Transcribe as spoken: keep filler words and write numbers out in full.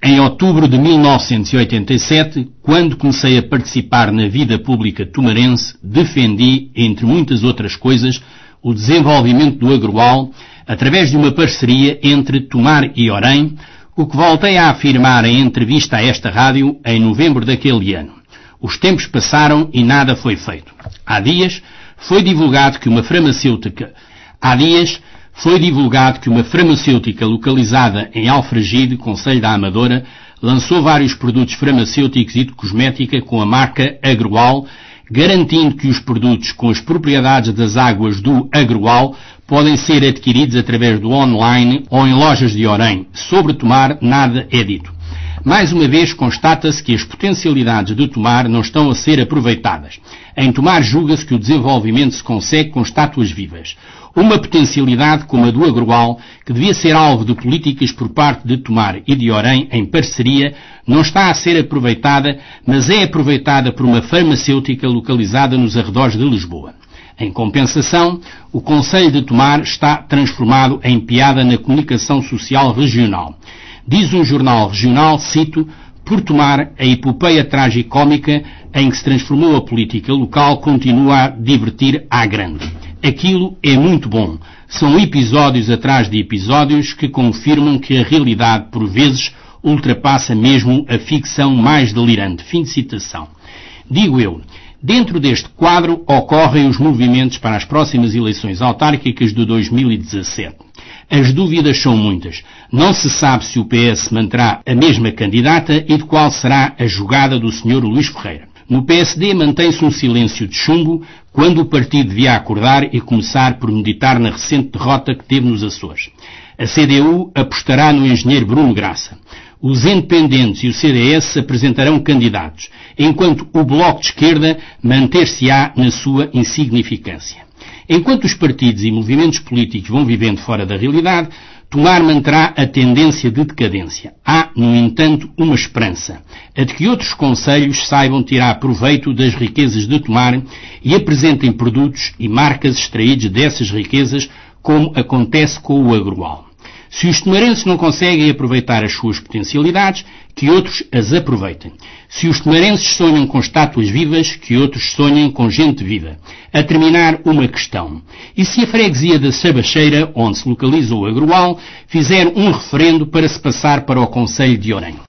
Em outubro de mil novecentos e oitenta e sete, quando comecei a participar na vida pública tumarense, defendi, entre muitas outras coisas, o desenvolvimento do agroal através de uma parceria entre Tomar e Orem, o que voltei a afirmar em entrevista a esta rádio em novembro daquele ano. Os tempos passaram e nada foi feito. Há dias foi divulgado que uma farmacêutica, há dias foi divulgado que uma farmacêutica localizada em Alfragide, concelho da Amadora, lançou vários produtos farmacêuticos e de cosmética com a marca Agroal, garantindo que os produtos com as propriedades das águas do Agroal podem ser adquiridos através do online ou em lojas de Orem. Sobre Tomar, nada é dito. Mais uma vez constata-se que as potencialidades de Tomar não estão a ser aproveitadas. Em Tomar julga-se que o desenvolvimento se consegue com estátuas vivas. Uma potencialidade como a do Agroal, que devia ser alvo de políticas por parte de Tomar e de Orem em parceria, não está a ser aproveitada, mas é aproveitada por uma farmacêutica localizada nos arredores de Lisboa. Em compensação, o Concelho de Tomar está transformado em piada na comunicação social regional. Diz um jornal regional, cito, por Tomar, a epopeia tragicómica em que se transformou a política local continua a divertir à grande. Aquilo é muito bom. São episódios atrás de episódios que confirmam que a realidade, por vezes, ultrapassa mesmo a ficção mais delirante. Fim de citação. Digo eu, dentro deste quadro ocorrem os movimentos para as próximas eleições autárquicas de dois mil e dezassete. As dúvidas são muitas. Não se sabe se o P S manterá a mesma candidata e de qual será a jogada do senhor Luís Ferreira. No P S D mantém-se um silêncio de chumbo quando o partido devia acordar e começar por meditar na recente derrota que teve nos Açores. A C D U apostará no engenheiro Bruno Graça. Os independentes e o C D S apresentarão candidatos, enquanto o Bloco de Esquerda manter-se-á na sua insignificância. Enquanto os partidos e movimentos políticos vão vivendo fora da realidade, Tomar manterá a tendência de decadência. Há, no entanto, uma esperança, a de que outros concelhos saibam tirar proveito das riquezas de Tomar e apresentem produtos e marcas extraídos dessas riquezas, como acontece com o Agroal. Se os tomarenses não conseguem aproveitar as suas potencialidades, que outros as aproveitem. Se os tomarenses sonham com estátuas vivas, que outros sonhem com gente viva. A terminar, uma questão. E se a freguesia da Sabacheira, onde se localiza o Agroal, fizer um referendo para se passar para o concelho de Orem?